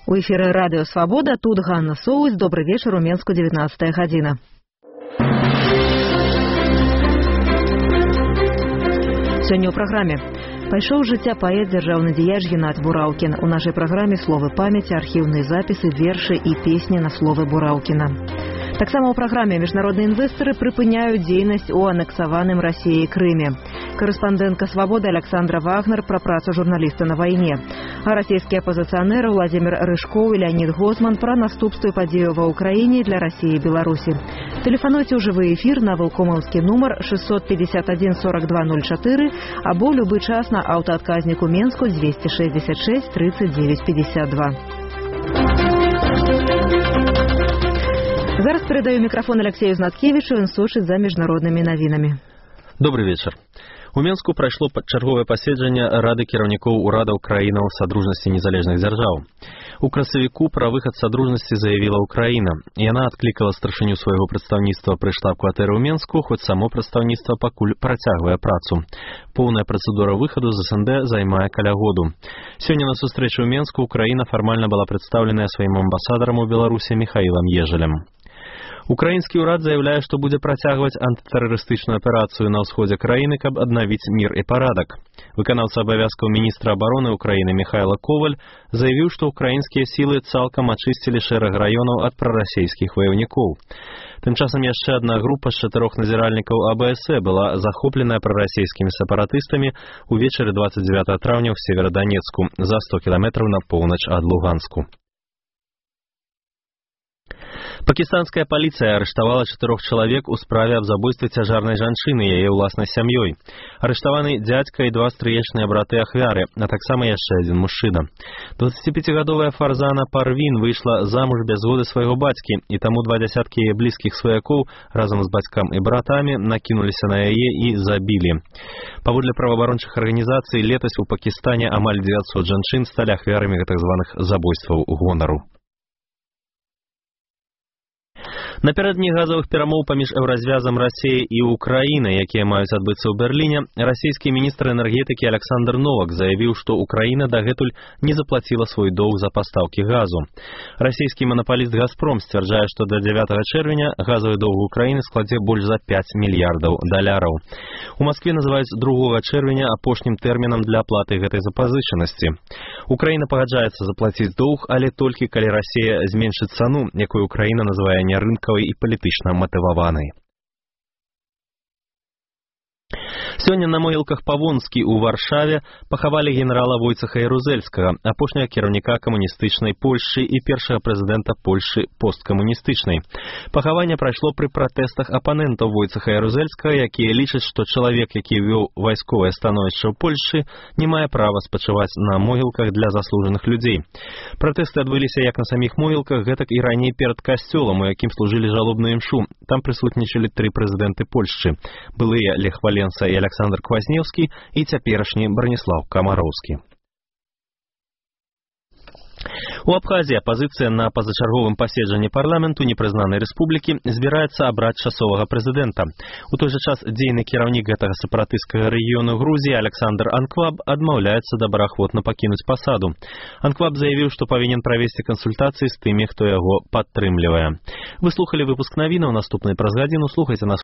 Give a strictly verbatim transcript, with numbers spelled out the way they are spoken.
У эфіры радыё Свабода, тут Ганна Соус. Добрый вечер, у Менску девятнадцатая гадзіна. Сёння ў праграме. Пайшоў з жыцця паэт, дзяржаўны дзеяч Геннадзь Бураўкін. У нашай праграме словы памяці, архіўныя запісы, вершы і песні на словы Бураўкіна. Таксама ў праграме міжнародныя інвестары прыпыняюць дзейнасць у анексаваным Расіяй Крыме. Корэспандэнтка Свабоды Александра Вагнер пра працу журналіста на вайне. А расійскія апазіцыянеры Владзімір Рыжкоў і Леонід Гозман пра наступствы падзеяў ва Ўкраіне для Расіі і Беларусі. Тэлефануйце ў жывы эфір на вулкомаўскі нумар шестьсот пятьдесят один сорок два ноль четыре або любы час на аўтаадказніку Менску двести шестьдесят шесть тридцать девять пятьдесят два. Зараз передаю микрофон Алексею Знаткевичу, он сочыць за міжнароднымі навінамі. Добрый вечер. У Менску прайшло чарговае паседжанне Рады кіраўнікоў урадаў краінаў Садружнасці незалежных дзяржаў. У красавіку пра выхад Садружнасці заявіла Украіна. Яна адклікала старшыню свайго прадстаўніцтва пры штаб-кватэры ў Менску, хоць само прадстаўніцтва пакуль працягвае працу. Поўная працэдура выхаду з СНД займае каля году. Сёння на сустрэчы ў Менску Украіна фармальна была прадстаўленая сваім амбасадарам у Беларусі Михаілам Ежелем. Украінскі ўрад заяўляе, што будзе працягваць антытэрарыстычную аперацыю на ўсходзе краіны, каб аднавіць мір і парадак. Выканаўца абавязкаў міністра абароны Украіны Михайло Коваль заявіў, што украінскія сілы цалкам ачысцілі шэраг раёнаў ад прарасейскіх ваяўнікоў. Тым часам яшчэ адна група з чатырох назіральнікаў АБСЭ была захопленая прарасейскімі сепаратыстамі увечары двадцать девятого траўня ў Северодонецку, за сто кіламетраў на поўнач ад Луганску. Пакістанская паліцыя арыштавала чатырох чалавек у справе аб забойстве цяжарнай жанчыны яе ўласнай сям'ёй. Арыштаваны дзядзька і два стрыечныя браты ахвяры, а таксама яшчэ адзін мужчына. двадцаціпяцігадовая Фарзана Парвін выйшла замуж без згоды свайго бацькі, і таму два дзясяткі яе блізкіх сваякоў разам з бацькам і братамі накінуліся на яе і забілі. Паводле праваабарончых арганізацый, летась у Пакістане амаль дзевяцьсот жанчын сталі ахвярамі гэтак званых забойстваў гонару. Напярэдадні газавых перамоў паміж еўразвязам Расіі і Украінай, якія маюць адбыцца ў Берліне, расійскі міністр энергетыкі Александр Новак заявіў, што Украіна дагэтуль не заплаціла свой доўг за пастаўкі газу. Расійскі манапаліст «Газпром» сцвярджае, што да дзявятага чэрвеня газавы доўг Украіны складзе больш за пяць мільярдаў даляраў. У Маскве называюць другога чэрвеня апошнім тэрмінам для аплаты гэтай запазычанасці. Украіна пагаджаецца заплаціць доўг, але толькі калі Расія зменшыць цану, якую Украіна называе не рынкавай і палітычна матываванай. Сёння на могілках Павонскі ў Варшаве пахавалі генерала Войцеха Ярузельскага, апошняга кіраўніка камуністычнай Польшчы і першага прэзідэнта Польшчы посткамуністычнай. Пахаванне прайшло пры пратэстах апанентаў Войцеха Ярузельскага, якія лічаць, што чалавек, які вёў вайсковае становішча ў Польшчы, не мае права спачываць на могілках для заслужаных людзей. Пратэсты адбыліся як на саміх могілках, гэтак і раней перад касцёлам, у якім служылі жалобную імшу. Там прысутнічалі тры прэзідэнты Польшчы: былыя Лех Валенса і Александр Квазнеўскі і цяперашні Браніслаў Камароўскі. У Абхазіі апазіцыя на пазачарговым паседжанні парламенту непрызнанай рэспублікі збіраецца абраць часовага прэзідэнта. У той жа час дзейны кіраўнік гэтага сепаратысцкага рэгіёну Грузіі Александр Анкваб адмаўляецца добраахвотна пакінуць пасаду. Анкваб заявіў, што павінен правесці кансультацыі з тымі, хто яго падтрымлівае. Вы слухалі выпуск навінаў, наступны праз гадзіну слухайце нас